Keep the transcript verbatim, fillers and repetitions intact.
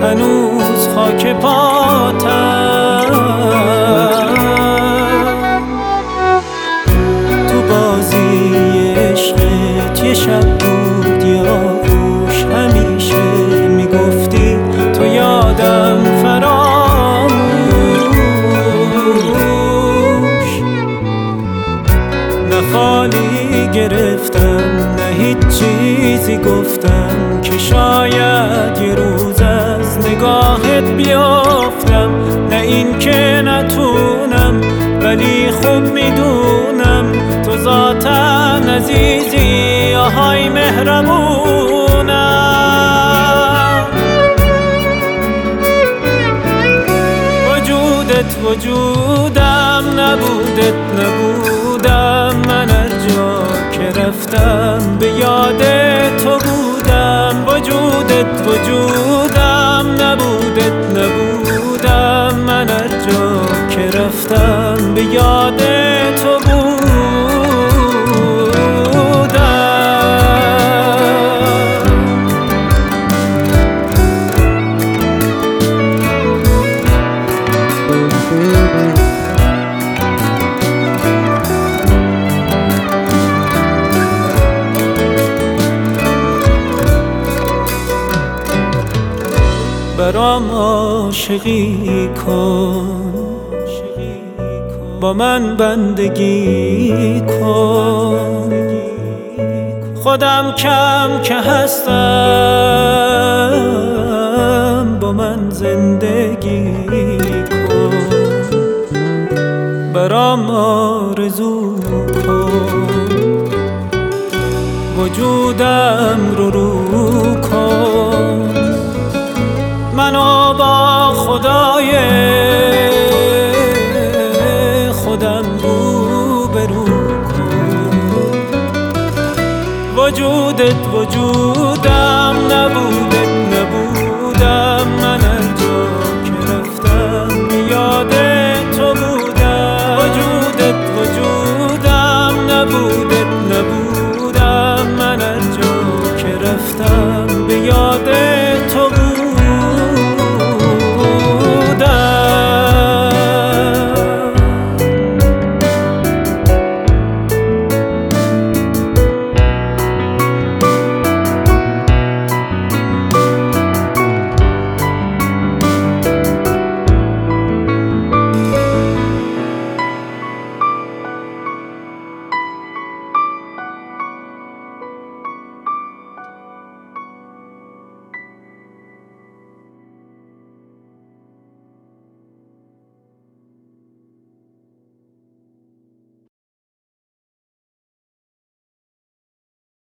هنوز خاک پاتم. تو بازی عشقت یه شب بود یا خوش، همیشه میگفتی تو یادم فراموش. نه خالی گرفتم نه هیچ چیزی گفتم که شاید یه روز از نگاهت بیافتم. نه این که نتونم ولی خوب میدونم تو ذاتاً عزیزی، آهای مهربونم. وجودت وجودم، نبودت نبودم. من هر جا که رفتم به یاد تو بودم. وجودت وجودم، نبودت نبودم. من هر جا که رفتم به یاد تو بودم. برام عاشقی کن، با من بندگی کن. خودم کم که هستم با من زندگی کن. برام آرزو کن، وجودم رو رو کن. منو با خدای خودم روبرو کن. وجودت وجود